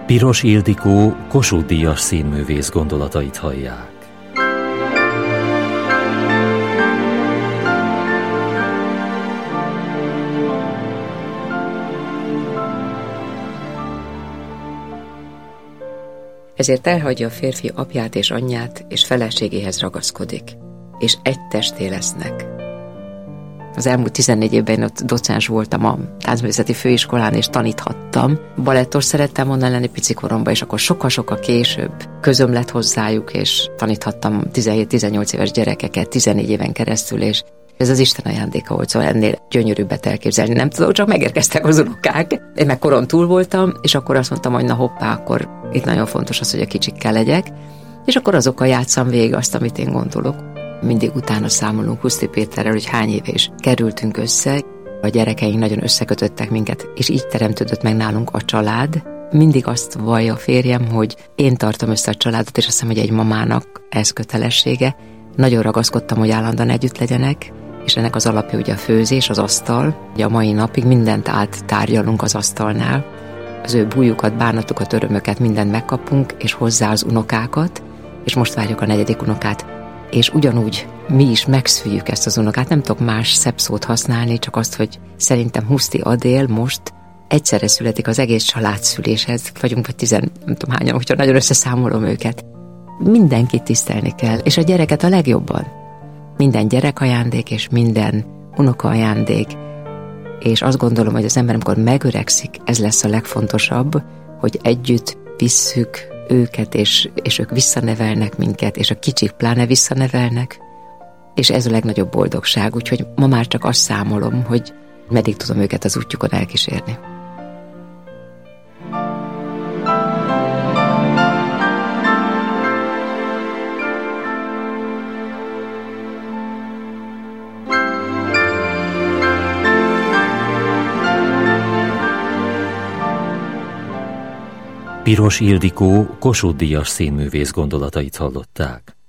Piros Ildikó Kossuth-díjas színművész gondolatait hallják. Ezért elhagyja a férfi apját és anyját, és feleségéhez ragaszkodik, és egy testé lesznek. Az elmúlt 14 évben én ott docens voltam a táncművészeti főiskolán, és taníthattam. Balettos szerettem volna lenni picikoromban, és akkor sokkal-sokkal később közöm lett hozzájuk, és taníthattam 17-18 éves gyerekeket 14 éven keresztül, és ez az Isten ajándéka volt, szóval ennél gyönyörűbbet elképzelni. Nem tudom, csak megérkeztek az unokák. Én meg koron túl voltam, és akkor azt mondtam, hogy na hoppá, akkor itt nagyon fontos az, hogy a kicsikkel legyek, és akkor azokkal játszam végig azt, amit én gondolok. Mindig utána számolunk Huszti Péterrel, hogy hány éve is kerültünk össze. A gyerekeink nagyon összekötöttek minket, és így teremtődött meg nálunk a család. Mindig azt vallja a férjem, hogy én tartom össze a családot, és azt hiszem, hogy egy mamának ez kötelessége. Nagyon ragaszkodtam, hogy állandóan együtt legyenek, és ennek az alapja ugye a főzés, az asztal. Ugye a mai napig mindent áttárgyalunk az asztalnál. Az ő bújukat, bánatukat, örömöket, mindent megkapunk, és hozzá az unokákat, és most várjuk a 4. unokát. És ugyanúgy mi is megszüljük ezt az unokát. Nem tudok más szebb szót használni, csak azt, hogy szerintem Huszti Adél most egyszerre születik az egész családszüléshez. Vagyunk vagy 10, nem tudom hányan, hogyha nagyon összeszámolom őket. Mindenkit tisztelni kell, és a gyereket a legjobban. Minden gyerek ajándék, és minden unoka ajándék. És azt gondolom, hogy az ember, amikor megöregszik, ez lesz a legfontosabb, hogy együtt visszük őket, és ők visszanevelnek minket, és a kicsik pláne visszanevelnek, és ez a legnagyobb boldogság, úgyhogy ma már csak azt számolom, hogy meddig tudom őket az útjukon elkísérni. Piros Ildikó Kossuth-díjas színművész gondolatait hallották.